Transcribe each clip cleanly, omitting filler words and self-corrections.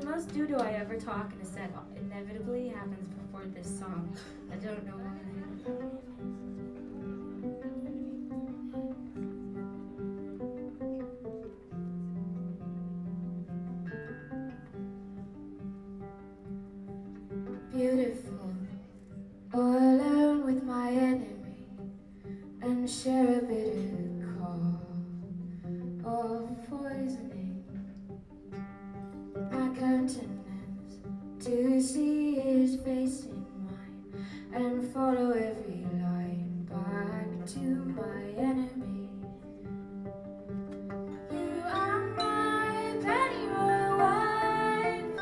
most doo-doo I ever talk in a set inevitably happens before this song. I don't know why. Beautiful, all alone with my enemy, and share a bitter call of poisoning my countenance to see his face in mine, and follow every line back to my enemy. You are my pennyroyal white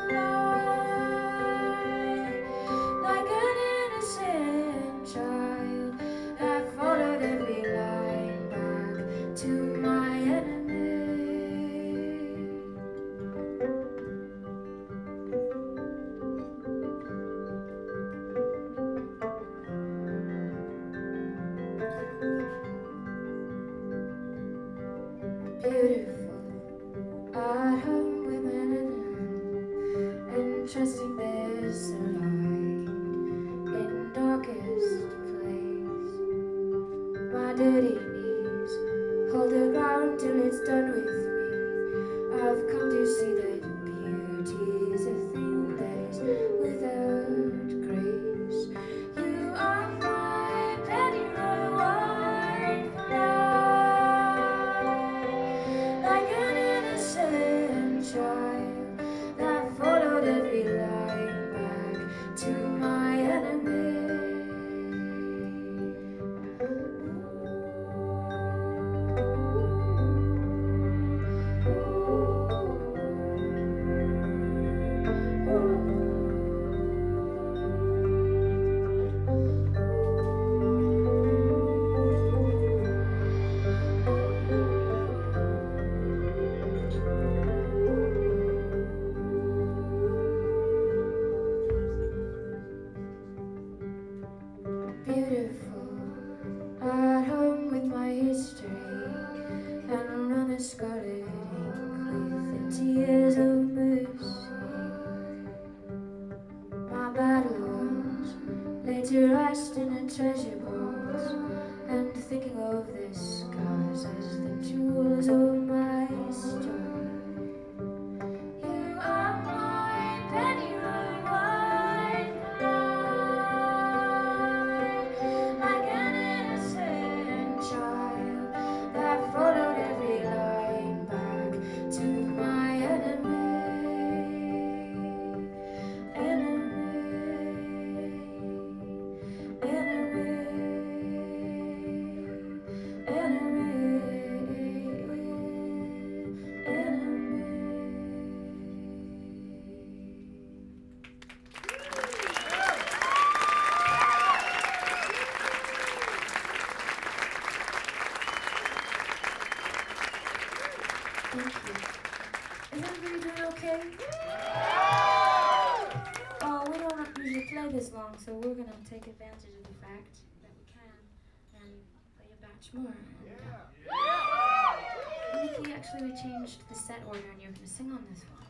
fly, like an innocent child that followed every line back to my enemy. Beautiful, at home with an and trusting there's a light in darkest place. My dirty knees hold the ground till it's done with me. I've come to see that beauty is a thing that is without grace. You are my pennyroyal white fly, like an innocent child that followed every line back to my enemy. Beautiful, at home with my history, and on a scarlet ink with the tears of mercy. My battle wounds laid to rest in a treasure box, and thinking of the scars as the jewels of my story. You are my pennyroyal white fly, like an innocent child that followed every line back to my enemy. Thank you. Is everybody doing okay? Oh, we don't usually play this long, so we're gonna take advantage of the fact that we can and play a batch more. And Nikki, actually, we changed the set order, and you're gonna sing on this one.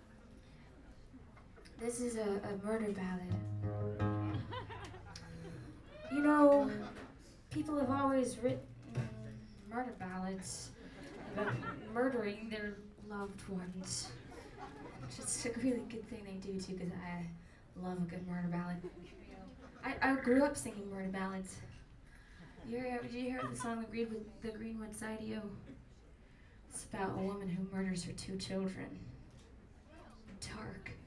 This is a murder ballad. You know, people have always written murder ballads about murdering their loved ones. It's a really good thing they do too, because I love a good murder ballad. I grew up singing murder ballads. Did you hear the song the Greenwood Sideo? It's about a woman who murders her two children. Dark.